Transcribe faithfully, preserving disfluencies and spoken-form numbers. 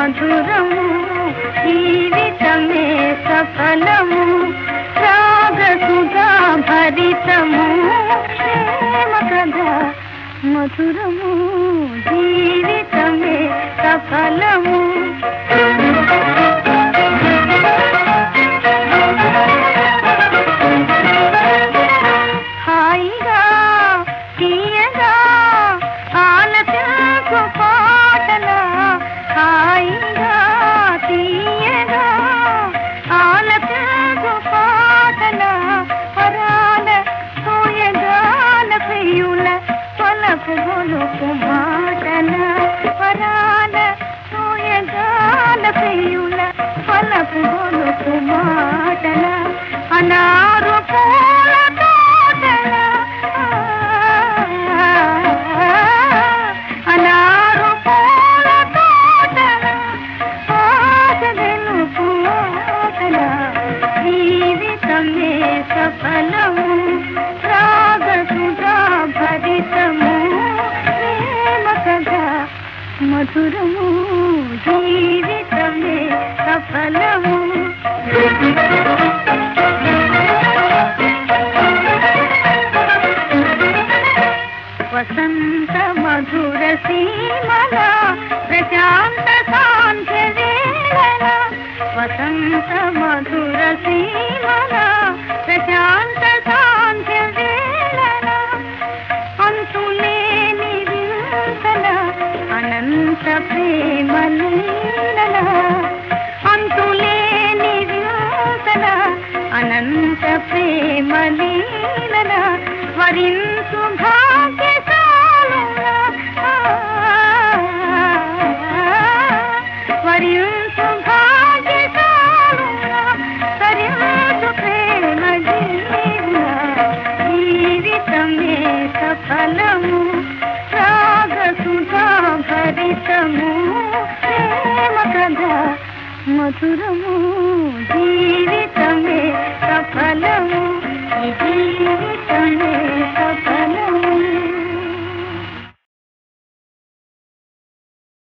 మధురము జీవితమే సఫలము రాగ సుధా భరితము ప్రేమ కథ మధురము జీవితమే సఫలము హాయిగా తీయగా ఆలపించు పాటల హాయిగా తీయగా ఆలపించు పాటల పరాల సోయగాల ప్రియుల పలపు గొలుపు మాటల పరాల సోయగాల ప్రియుల పలపు గొలుపు మాటల అనారు పూల తోటల అనారు పూల తోటల ఆశ వెలుపు మాటల జీవితమే సఫలము రాగ సుధా భరితము ప్రేమ కథ మధురము జీవితమే సఫలము వసంత మధుర సీమల ప్రశాంత సాంధ్య వేళల వసంత మధుర సీమల ప్రశాంత సాంధ్య వేళల అంతులేని వింతల అనంత ప్రేమ లీలల అంతులేని వింతల అనంత ప్రేమ లీలల వరించు భాగ్యశాలుల వరించు భాగ్యశాలుల తరించు ప్రేమ జీవుల జీవితమే సఫలము రాగ సుధా భరితము ప్రేమ కథ మధురము